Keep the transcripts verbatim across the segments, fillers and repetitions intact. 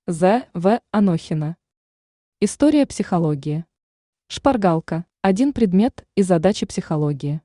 З. В. Анохина. История психологии. Шпаргалка. Один предмет и задачи психологии.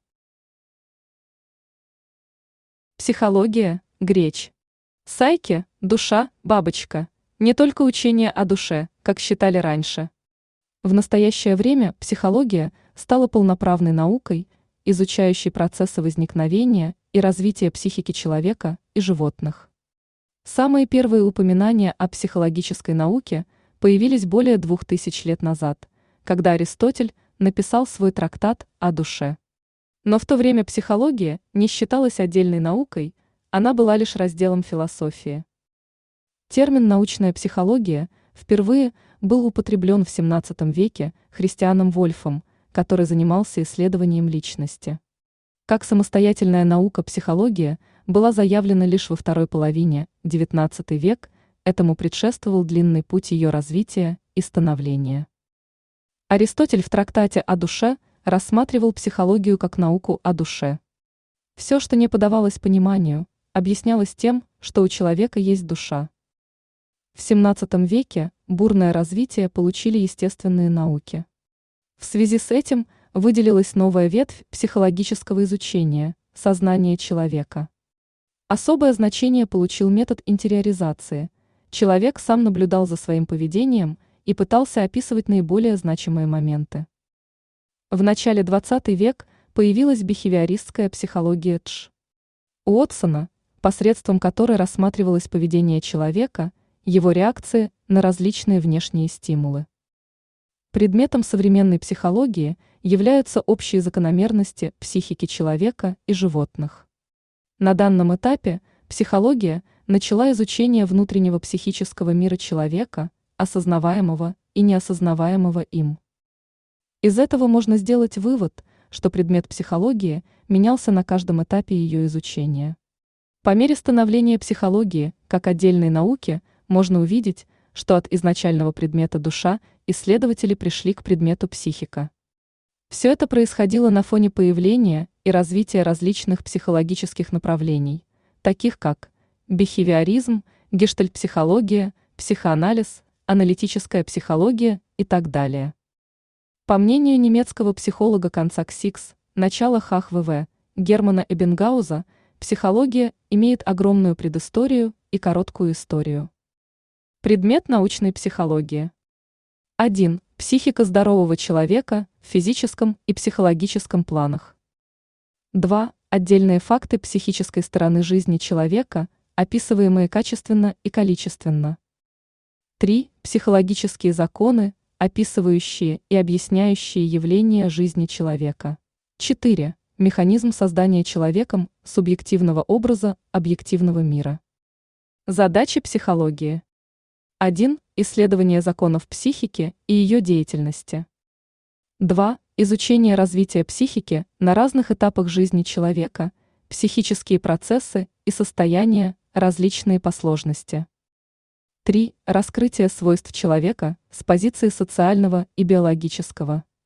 Психология, греч. Сайке, душа, бабочка. Не только учение о душе, как считали раньше. В настоящее время психология стала полноправной наукой, изучающей процессы возникновения и развития психики человека и животных. Самые первые упоминания о психологической науке появились более двух тысяч лет назад, когда Аристотель написал свой трактат о душе. Но в то время психология не считалась отдельной наукой, она была лишь разделом философии. Термин «научная психология» впервые был употреблен в семнадцатом веке Христианом Вольфом, который занимался исследованием личности. Как самостоятельная наука психология была заявлена лишь во второй половине девятнадцатого века, этому предшествовал длинный путь ее развития и становления. Аристотель в трактате о душе рассматривал психологию как науку о душе. Все, что не поддавалось пониманию, объяснялось тем, что у человека есть душа. В семнадцатом веке бурное развитие получили естественные науки. В связи с этим выделилась новая ветвь психологического изучения – сознание человека. Особое значение получил метод интериоризации. Человек сам наблюдал за своим поведением и пытался описывать наиболее значимые моменты. В начале двадцатого века появилась бихевиористская психология Дж. Уотсона, посредством которой рассматривалось поведение человека, его реакции на различные внешние стимулы. Предметом современной психологии являются общие закономерности психики человека и животных. На данном этапе психология начала изучение внутреннего психического мира человека, осознаваемого и неосознаваемого им. Из этого можно сделать вывод, что предмет психологии менялся на каждом этапе ее изучения. По мере становления психологии как отдельной науки можно увидеть, что от изначального предмета душа исследователи пришли к предмету психика. Все это происходило на фоне появления и развития различных психологических направлений, таких как бихевиоризм, гештальт-психология, психоанализ, аналитическая психология и так далее. По мнению немецкого психолога конца КСИКС, начала ХХВВ, Германа Эббингауза, психология имеет огромную предысторию и короткую историю. Предмет научной психологии. один. Психика здорового человека в физическом и психологическом планах. два. Отдельные факты психической стороны жизни человека, описываемые качественно и количественно. три. Психологические законы, описывающие и объясняющие явления жизни человека. четыре. Механизм создания человеком субъективного образа объективного мира. Задачи психологии. один. Исследование законов психики и ее деятельности. два. Изучение развития психики на разных этапах жизни человека, психические процессы и состояния, различные по сложности. три. Раскрытие свойств человека с позиции социального и биологического.